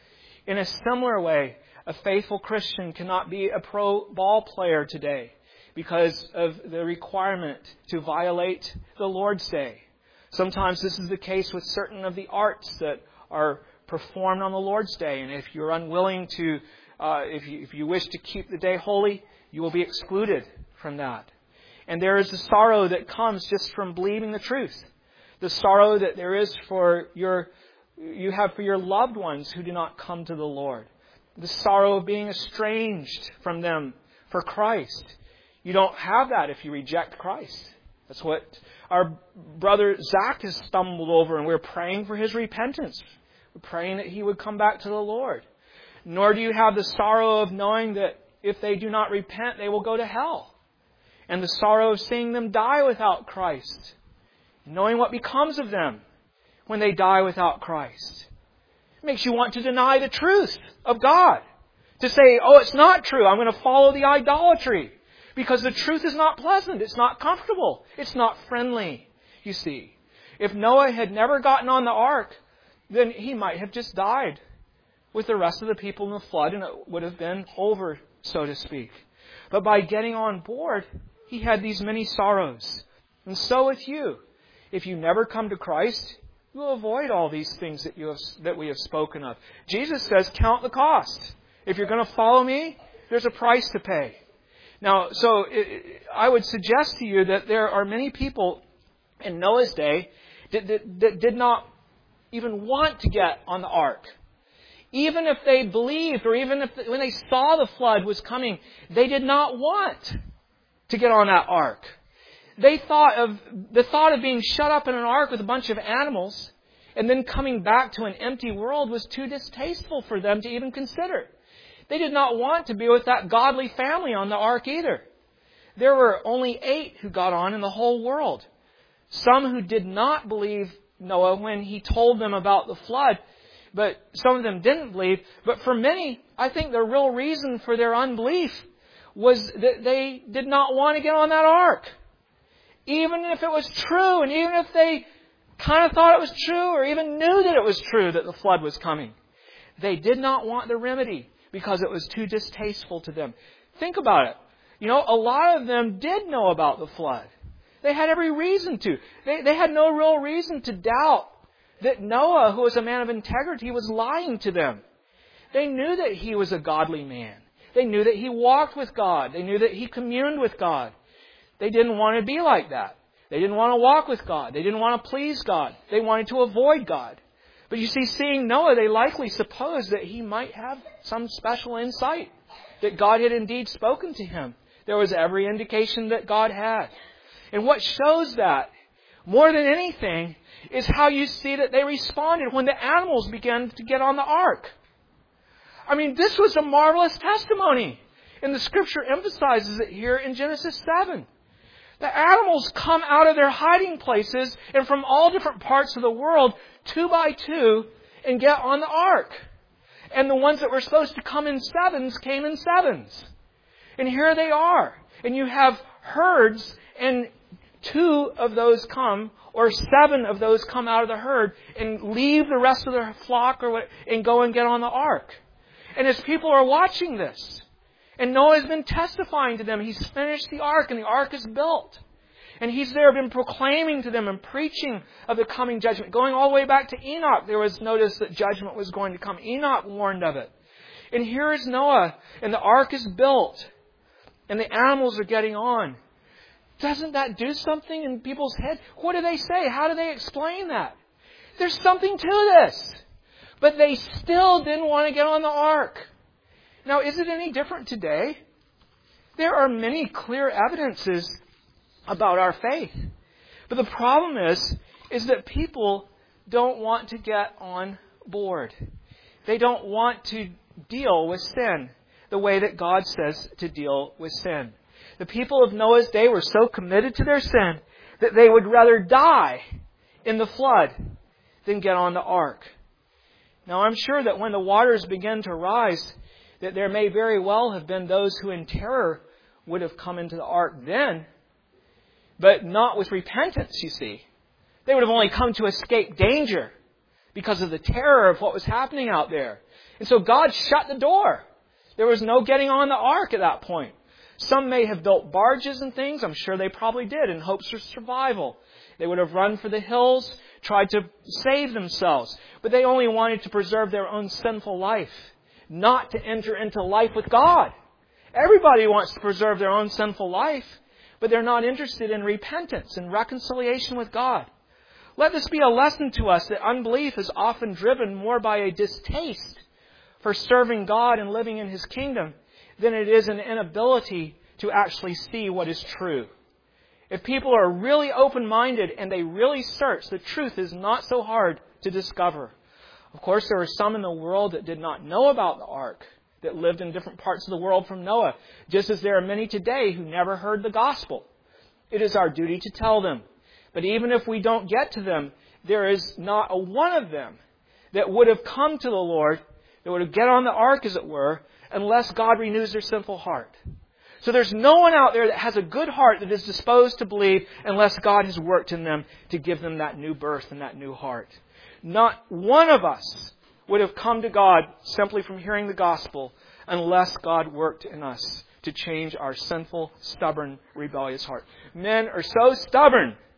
In a similar way, a faithful Christian cannot be a pro ball player today because of the requirement to violate the Lord's Day. Sometimes this is the case with certain of the arts that are performed on the Lord's Day. And if you're unwilling to, if you wish to keep the day holy, you will be excluded from that. And there is the sorrow that comes just from believing the truth. The sorrow that there is you have for your loved ones who do not come to the Lord. The sorrow of being estranged from them for Christ. You don't have that if you reject Christ. That's what our brother Zach has stumbled over, and we're praying for his repentance. We're praying that he would come back to the Lord. Nor do you have the sorrow of knowing that if they do not repent, they will go to hell. And the sorrow of seeing them die without Christ. Knowing what becomes of them when they die without Christ. It makes you want to deny the truth of God. To say, oh, it's not true. I'm going to follow the idolatry. Because the truth is not pleasant. It's not comfortable. It's not friendly, you see. If Noah had never gotten on the ark, then he might have just died with the rest of the people in the flood, and it would have been over, so to speak. But by getting on board, he had these many sorrows. And so with you. If you never come to Christ, you will avoid all these things that we have spoken of. Jesus says, count the cost. If you're going to follow me, there's a price to pay. Now, I would suggest to you that there are many people in Noah's day that did not even want to get on the ark. Even if they believed, or even if when they saw the flood was coming, they did not want to get on that ark. The thought of being shut up in an ark with a bunch of animals and then coming back to an empty world was too distasteful for them to even consider. They did not want to be with that godly family on the ark either. There were only 8 who got on in the whole world. Some who did not believe Noah when he told them about the flood, but some of them didn't believe. But for many, I think the real reason for their unbelief was that they did not want to get on that ark. Even if it was true, and even if they kind of thought it was true, or even knew that it was true that the flood was coming, they did not want the remedy because it was too distasteful to them. Think about it. A lot of them did know about the flood. They had every reason to. They had no real reason to doubt that Noah, who was a man of integrity, was lying to them. They knew that he was a godly man. They knew that he walked with God. They knew that he communed with God. They didn't want to be like that. They didn't want to walk with God. They didn't want to please God. They wanted to avoid God. But you see, seeing Noah, they likely supposed that he might have some special insight, that God had indeed spoken to him. There was every indication that God had. And what shows that, more than anything, is how you see that they responded when the animals began to get on the ark. I mean, this was a marvelous testimony. And the Scripture emphasizes it here in Genesis 7. The animals come out of their hiding places and from all different parts of the world, 2 by 2, and get on the ark. And the ones that were supposed to come in 7s came in 7s. And here they are. And you have herds, and 2 of those come, or 7 of those come out of the herd and leave the rest of their flock and go and get on the ark. And as people are watching this, and Noah has been testifying to them, he's finished the ark and the ark is built. And he's there been proclaiming to them and preaching of the coming judgment. Going all the way back to Enoch, there was notice that judgment was going to come. Enoch warned of it. And here is Noah, and the ark is built, and the animals are getting on. Doesn't that do something in people's head? What do they say? How do they explain that? There's something to this. But they still didn't want to get on the ark. Now, is it any different today? There are many clear evidences about our faith. But the problem is that people don't want to get on board. They don't want to deal with sin the way that God says to deal with sin. The people of Noah's day were so committed to their sin that they would rather die in the flood than get on the ark. Now, I'm sure that when the waters begin to rise, that there may very well have been those who in terror would have come into the ark then, but not with repentance, you see. They would have only come to escape danger because of the terror of what was happening out there. And so God shut the door. There was no getting on the ark at that point. Some may have built barges and things. I'm sure they probably did in hopes for survival. They would have run for the hills, tried to save themselves. But they only wanted to preserve their own sinful life, not to enter into life with God. Everybody wants to preserve their own sinful life, but they're not interested in repentance and reconciliation with God. Let this be a lesson to us that unbelief is often driven more by a distaste for serving God and living in His kingdom than it is an inability to actually see what is true. If people are really open-minded and they really search, the truth is not so hard to discover. Of course, there were some in the world that did not know about the ark, that lived in different parts of the world from Noah, just as there are many today who never heard the gospel. It is our duty to tell them. But even if we don't get to them, there is not a one of them that would have come to the Lord, that would have get on the ark, as it were, unless God renews their sinful heart. So there's no one out there that has a good heart that is disposed to believe unless God has worked in them to give them that new birth and that new heart. Not one of us would have come to God simply from hearing the gospel unless God worked in us to change our sinful, stubborn, rebellious heart. Men are so stubborn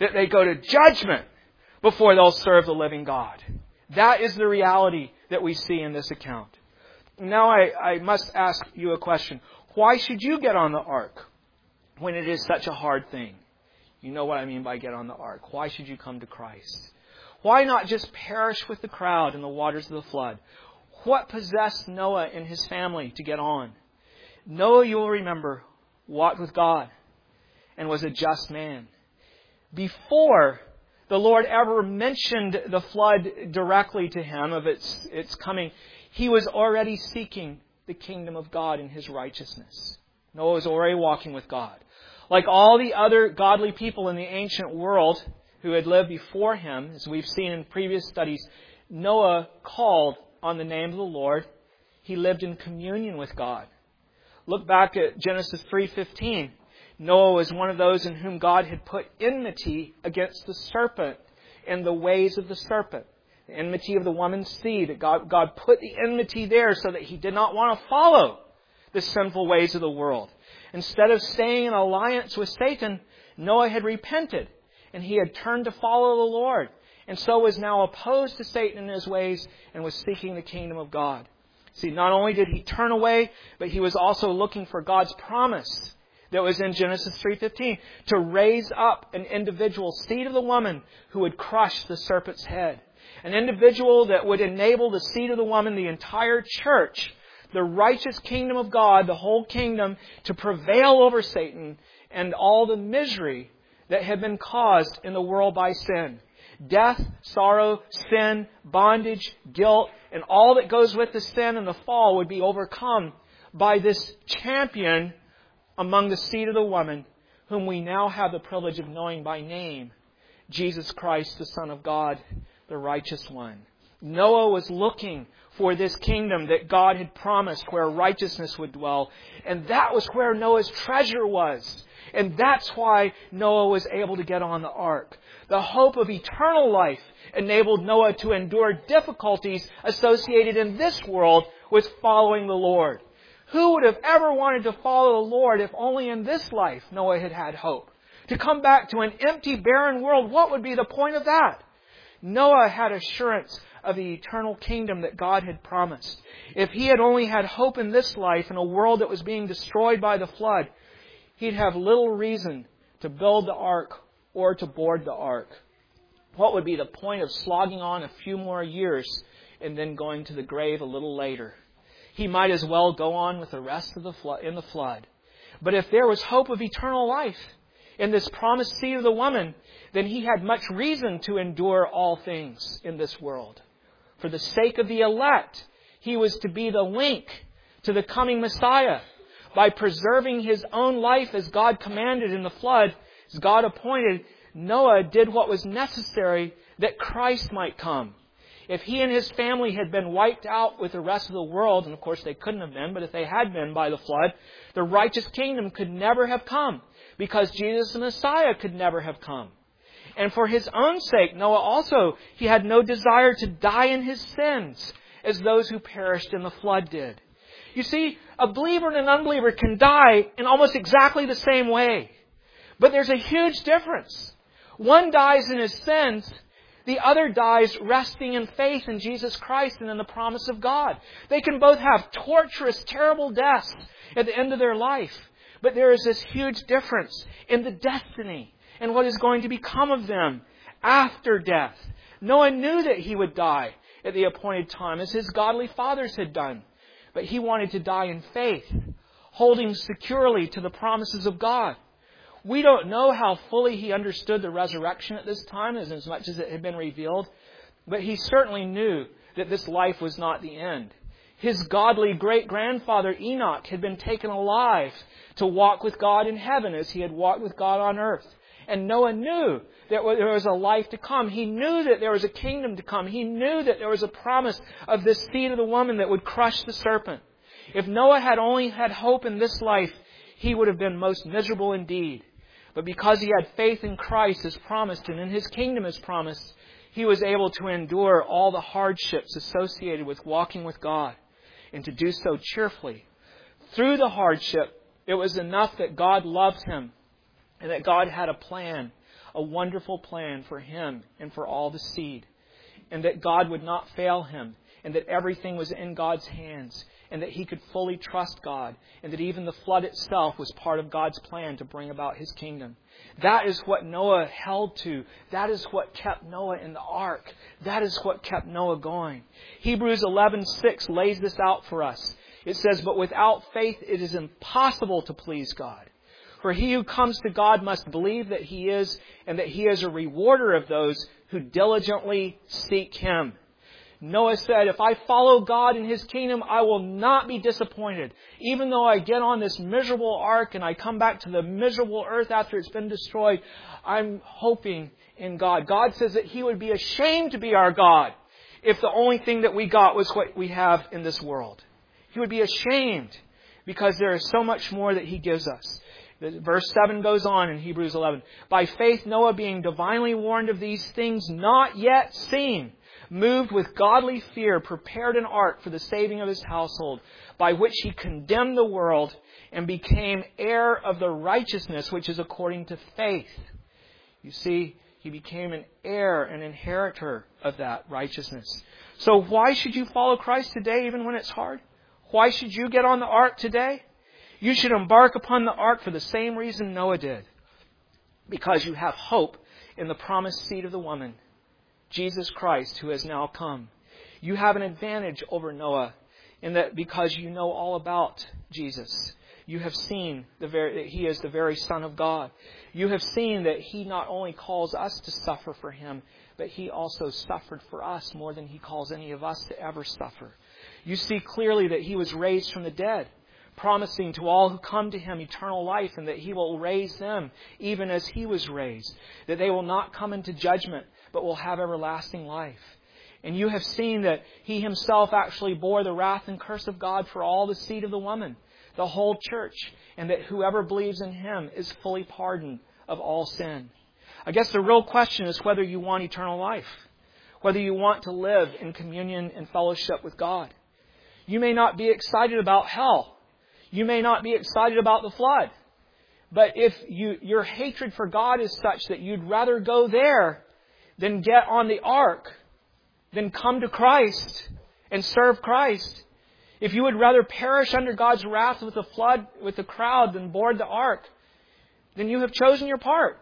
that they go to judgment before they'll serve the living God. That is the reality that we see in this account. Now I must ask you a question. Why should you get on the ark when it is such a hard thing? You know what I mean by get on the ark. Why should you come to Christ? Why not just perish with the crowd in the waters of the flood? What possessed Noah and his family to get on? Noah, you will remember, walked with God and was a just man. Before the Lord ever mentioned the flood directly to him of its coming, he was already seeking the kingdom of God and His righteousness. Noah was already walking with God. Like all the other godly people in the ancient world who had lived before him, as we've seen in previous studies, Noah called on the name of the Lord. He lived in communion with God. Look back at Genesis 3:15. Noah was one of those in whom God had put enmity against the serpent and the ways of the serpent. The enmity of the woman's seed. That God put the enmity there so that he did not want to follow the sinful ways of the world. Instead of staying in alliance with Satan, Noah had repented and he had turned to follow the Lord. And so was now opposed to Satan and his ways and was seeking the kingdom of God. See, not only did he turn away, but he was also looking for God's promise that was in Genesis 3:15 to raise up an individual seed of the woman who would crush the serpent's head. An individual that would enable the seed of the woman, the entire church, the righteous kingdom of God, the whole kingdom, to prevail over Satan and all the misery that had been caused in the world by sin. Death, sorrow, sin, bondage, guilt, and all that goes with the sin and the fall would be overcome by this champion among the seed of the woman, whom we now have the privilege of knowing by name, Jesus Christ, the Son of God, the righteous one. Noah was looking for this kingdom that God had promised where righteousness would dwell. And that was where Noah's treasure was. And that's why Noah was able to get on the ark. The hope of eternal life enabled Noah to endure difficulties associated in this world with following the Lord. Who would have ever wanted to follow the Lord if only in this life Noah had had hope? To come back to an empty, barren world, what would be the point of that? Noah had assurance of the eternal kingdom that God had promised. If he had only had hope in this life in a world that was being destroyed by the flood, he'd have little reason to build the ark or to board the ark. What would be the point of slogging on a few more years and then going to the grave a little later? He might as well go on with the rest of the flood. But if there was hope of eternal life in this promised seed of the woman, then he had much reason to endure all things in this world. For the sake of the elect, he was to be the link to the coming Messiah. By preserving his own life as God commanded in the flood, as God appointed, Noah did what was necessary that Christ might come. If he and his family had been wiped out with the rest of the world, and of course they couldn't have been, but if they had been by the flood, the righteous kingdom could never have come, because Jesus the Messiah could never have come. And for his own sake, Noah also, he had no desire to die in his sins as those who perished in the flood did. You see, a believer and an unbeliever can die in almost exactly the same way. But there's a huge difference. One dies in his sins. The other dies resting in faith in Jesus Christ and in the promise of God. They can both have torturous, terrible deaths at the end of their life. But there is this huge difference in the destiny and what is going to become of them after death. Noah knew that he would die at the appointed time, as his godly fathers had done. But he wanted to die in faith, holding securely to the promises of God. We don't know how fully he understood the resurrection at this time, as much as it had been revealed. But he certainly knew that this life was not the end. His godly great-grandfather Enoch had been taken alive to walk with God in heaven as he had walked with God on earth. And Noah knew that there was a life to come. He knew that there was a kingdom to come. He knew that there was a promise of this seed of the woman that would crush the serpent. If Noah had only had hope in this life, he would have been most miserable indeed. But because he had faith in Christ as promised and in his kingdom as promised, he was able to endure all the hardships associated with walking with God, and to do so cheerfully. Through the hardship, it was enough that God loved him and that God had a plan a wonderful plan for him and for all the seed. And that God would not fail him. And that everything was in God's hands. And that he could fully trust God. And that even the flood itself was part of God's plan to bring about his kingdom. That is what Noah held to. That is what kept Noah in the ark. That is what kept Noah going. Hebrews 11:6 lays this out for us. It says, "But without faith it is impossible to please God. For he who comes to God must believe that he is, and that he is a rewarder of those who diligently seek him." Noah said, if I follow God in his kingdom, I will not be disappointed. Even though I get on this miserable ark and I come back to the miserable earth after it's been destroyed, I'm hoping in God. God says that he would be ashamed to be our God if the only thing that we got was what we have in this world. He would be ashamed because there is so much more that he gives us. Verse 7 goes on in Hebrews 11. By faith, Noah, being divinely warned of these things not yet seen, moved with godly fear, prepared an ark for the saving of his household, by which he condemned the world and became heir of the righteousness which is according to faith. You see, he became an heir, an inheritor of that righteousness. So why should you follow Christ today even when it's hard? Why should you get on the ark today? You should embark upon the ark for the same reason Noah did. Because you have hope in the promised seed of the woman, Jesus Christ, who has now come. You have an advantage over Noah in that because you know all about Jesus. You have seen that he is the very Son of God. You have seen that he not only calls us to suffer for him, but he also suffered for us more than he calls any of us to ever suffer. You see clearly that he was raised from the dead, promising to all who come to him eternal life, and that he will raise them even as he was raised, that they will not come into judgment, but will have everlasting life. And you have seen that he himself actually bore the wrath and curse of God for all the seed of the woman, the whole church, and that whoever believes in him is fully pardoned of all sin. I guess the real question is whether you want eternal life, whether you want to live in communion and fellowship with God. You may not be excited about hell. You may not be excited about the flood. But if your hatred for God is such that you'd rather go there than get on the ark, than come to Christ and serve Christ, if you would rather perish under God's wrath with the flood, with the crowd, than board the ark, then you have chosen your part.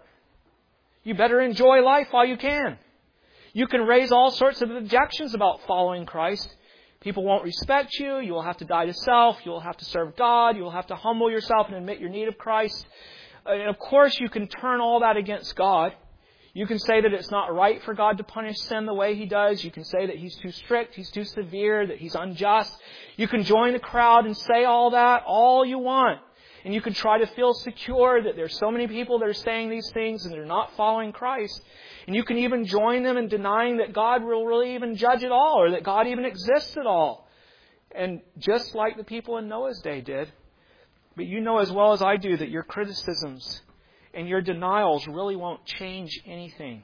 You better enjoy life while you can. You can raise all sorts of objections about following Christ. People won't respect you. You will have to die to self. You will have to serve God. You will have to humble yourself and admit your need of Christ. And of course, you can turn all that against God. You can say that it's not right for God to punish sin the way he does. You can say that he's too strict, he's too severe, that he's unjust. You can join the crowd and say all that, all you want. And you can try to feel secure that there's so many people that are saying these things and they're not following Christ. And you can even join them in denying that God will really even judge at all, or that God even exists at all. And just like the people in Noah's day did. But you know as well as I do that your criticisms and your denials really won't change anything.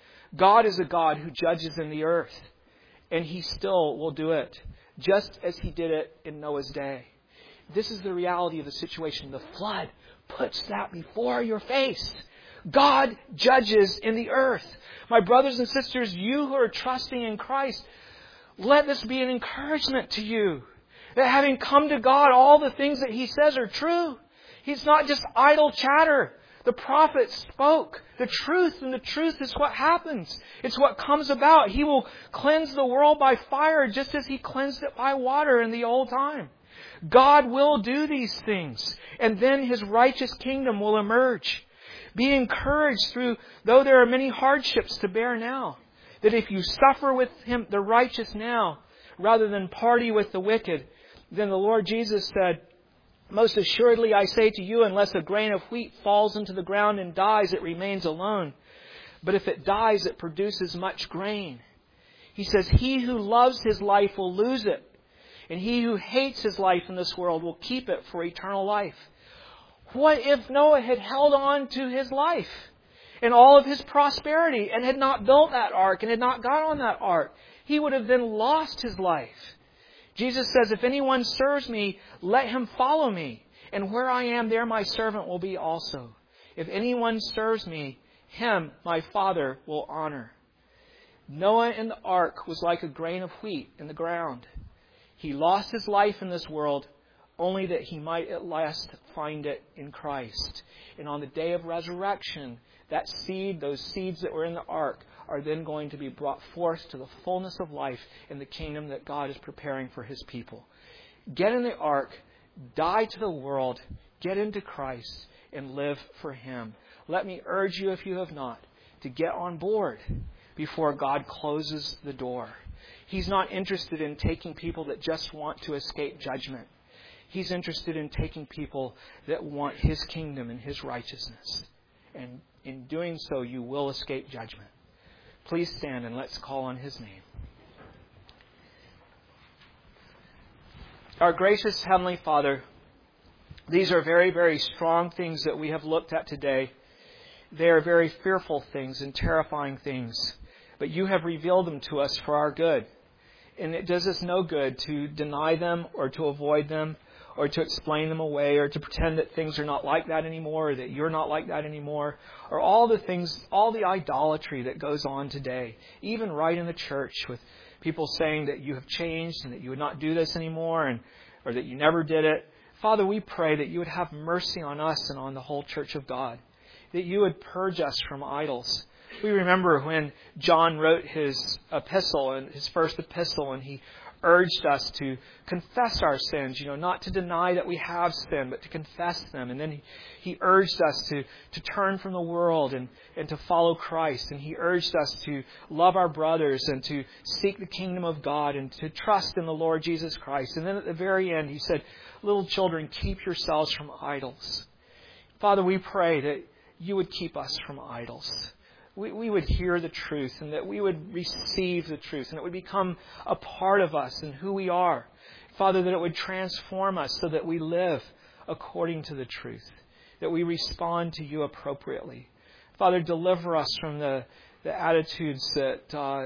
God is a God who judges in the earth. And he still will do it, just as he did it in Noah's day. This is the reality of the situation. The flood puts that before your face. God judges in the earth. My brothers and sisters, you who are trusting in Christ, let this be an encouragement to you. That having come to God, all the things that he says are true. He's not just idle chatter. The prophets spoke the truth, and the truth is what happens. It's what comes about. He will cleanse the world by fire just as he cleansed it by water in the old time. God will do these things, and then his righteous kingdom will emerge. Be encouraged through, though there are many hardships to bear now, that if you suffer with him, the righteous now, rather than party with the wicked, then the Lord Jesus said, most assuredly I say to you, unless a grain of wheat falls into the ground and dies, it remains alone. But if it dies, it produces much grain. He says, he who loves his life will lose it. And he who hates his life in this world will keep it for eternal life. What if Noah had held on to his life and all of his prosperity and had not built that ark and had not got on that ark? He would have then lost his life. Jesus says, if anyone serves me, let him follow me. And where I am, there my servant will be also. If anyone serves me, him my Father will honor. Noah in the ark was like a grain of wheat in the ground. He lost his life in this world only that he might at last find it in Christ. And on the day of resurrection, that seed, those seeds that were in the ark, are then going to be brought forth to the fullness of life in the kingdom that God is preparing for his people. Get in the ark, die to the world, get into Christ, and live for him. Let me urge you, if you have not, to get on board before God closes the door. He's not interested in taking people that just want to escape judgment. He's interested in taking people that want his kingdom and his righteousness. And in doing so, you will escape judgment. Please stand and let's call on his name. Our gracious Heavenly Father, these are very, very strong things that we have looked at today. They are very fearful things and terrifying things. But you have revealed them to us for our good. And it does us no good to deny them or to avoid them or to explain them away or to pretend that things are not like that anymore or that you're not like that anymore or all the things, all the idolatry that goes on today, even right in the church with people saying that you have changed and that you would not do this anymore or that you never did it. Father, we pray that you would have mercy on us and on the whole church of God, that you would purge us from idols. We remember when John wrote his epistle, and his first epistle, and he urged us to confess our sins, not to deny that we have sinned, but to confess them. And then he urged us to turn from the world and to follow Christ. And he urged us to love our brothers and to seek the kingdom of God and to trust in the Lord Jesus Christ. And then at the very end, he said, little children, keep yourselves from idols. Father, we pray that you would keep us from idols. We would hear the truth and that we would receive the truth and it would become a part of us and who we are. Father, that it would transform us so that we live according to the truth, that we respond to you appropriately. Father, deliver us from the attitudes that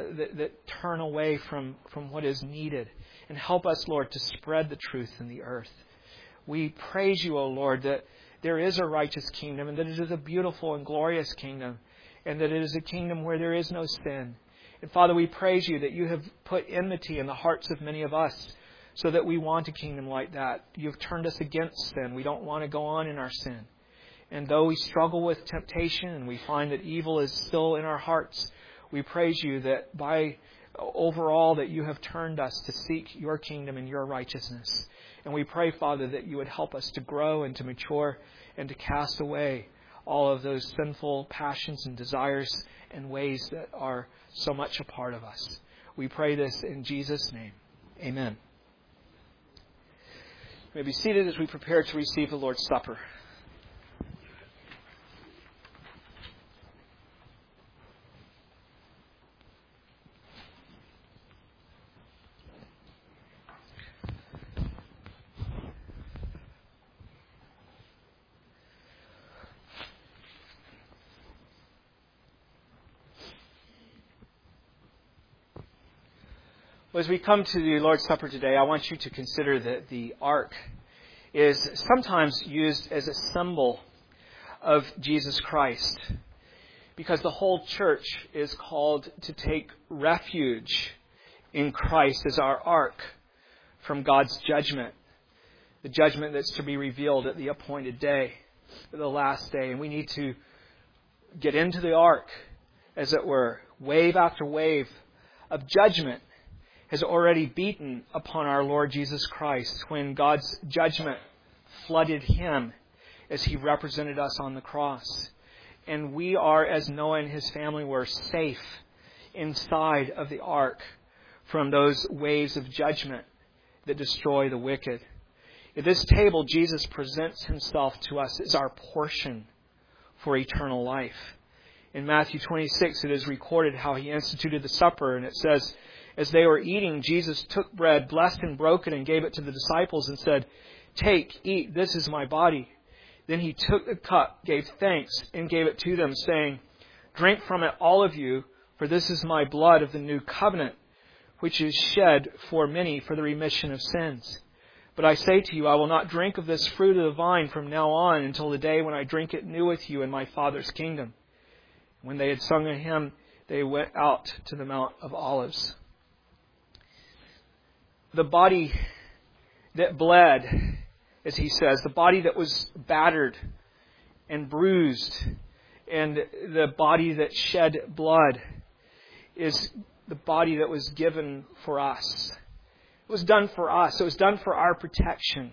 turn away from what is needed and help us, Lord, to spread the truth in the earth. We praise you, O Lord, that there is a righteous kingdom and that it is a beautiful and glorious kingdom. And that it is a kingdom where there is no sin. And Father, we praise you that you have put enmity in the hearts of many of us so that we want a kingdom like that. You've turned us against sin. We don't want to go on in our sin. And though we struggle with temptation and we find that evil is still in our hearts, we praise you that by overall that you have turned us to seek your kingdom and your righteousness. And we pray, Father, that you would help us to grow and to mature and to cast away all of those sinful passions and desires and ways that are so much a part of us. We pray this in Jesus' name. Amen. You may be seated as we prepare to receive the Lord's Supper. As we come to the Lord's Supper today, I want you to consider that the ark is sometimes used as a symbol of Jesus Christ, because the whole church is called to take refuge in Christ as our ark from God's judgment, the judgment that's to be revealed at the appointed day, the last day. And we need to get into the ark, as it were. Wave after wave of judgment has already beaten upon our Lord Jesus Christ when God's judgment flooded him as he represented us on the cross. And we are, as Noah and his family were, safe inside of the ark from those waves of judgment that destroy the wicked. At this table, Jesus presents himself to us as our portion for eternal life. In Matthew 26, it is recorded how he instituted the supper, and it says, as they were eating, Jesus took bread, blessed and broke it, and gave it to the disciples and said, take, eat, this is my body. Then he took the cup, gave thanks, and gave it to them, saying, drink from it, all of you, for this is my blood of the new covenant, which is shed for many for the remission of sins. But I say to you, I will not drink of this fruit of the vine from now on until the day when I drink it new with you in my Father's kingdom. When they had sung a hymn, they went out to the Mount of Olives. The body that bled, as he says, the body that was battered and bruised, and the body that shed blood is the body that was given for us. It was done for us. It was done for our protection.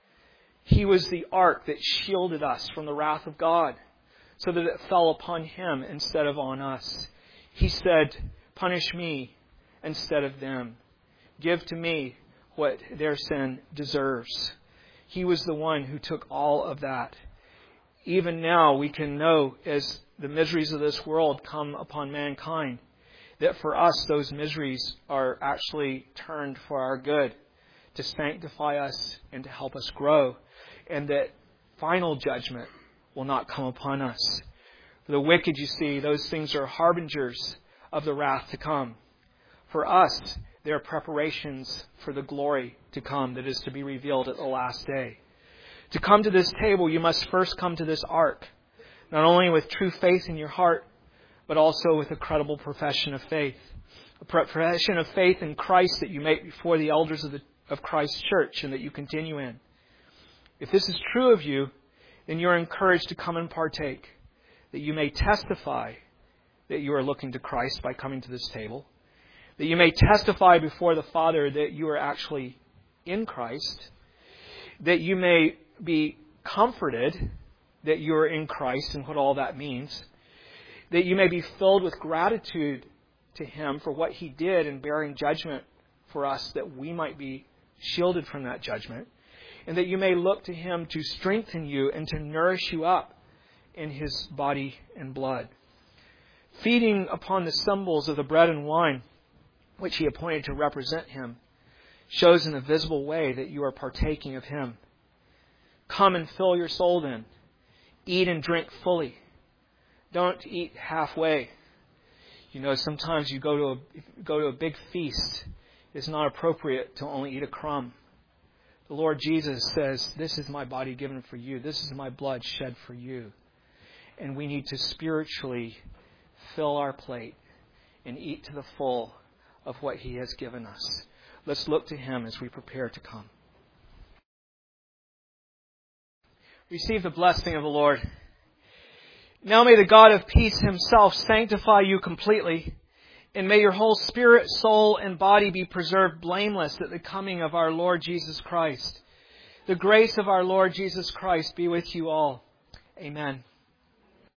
He was the ark that shielded us from the wrath of God, so that it fell upon Him instead of on us. He said, punish me instead of them. Give to me what their sin deserves. He was the one who took all of that. Even now we can know, as the miseries of this world come upon mankind, that for us those miseries are actually turned for our good, to sanctify us and to help us grow, and that final judgment will not come upon us. For the wicked, you see, those things are harbingers of the wrath to come. For us, they are preparations for the glory to come that is to be revealed at the last day. To come to this table, you must first come to this ark, not only with true faith in your heart, but also with a credible profession of faith. A profession of faith in Christ that you make before the elders of Christ's church and that you continue in. If this is true of you, then you're encouraged to come and partake, that you may testify that you are looking to Christ by coming to this table, that you may testify before the Father that you are actually in Christ, that you may be comforted that you are in Christ and what all that means, that you may be filled with gratitude to Him for what He did in bearing judgment for us, that we might be shielded from that judgment, and that you may look to Him to strengthen you and to nourish you up in His body and blood. Feeding upon the symbols of the bread and wine, which He appointed to represent Him, shows in a visible way that you are partaking of Him. Come and fill your soul then. Eat and drink fully. Don't eat halfway. You know, sometimes you go to a big feast. It's not appropriate to only eat a crumb. The Lord Jesus says, this is my body given for you. This is my blood shed for you. And we need to spiritually fill our plate and eat to the full of what He has given us. Let's look to Him as we prepare to come. Receive the blessing of the Lord. Now may the God of peace Himself sanctify you completely, and may your whole spirit, soul, and body be preserved blameless at the coming of our Lord Jesus Christ. The grace of our Lord Jesus Christ be with you all. Amen.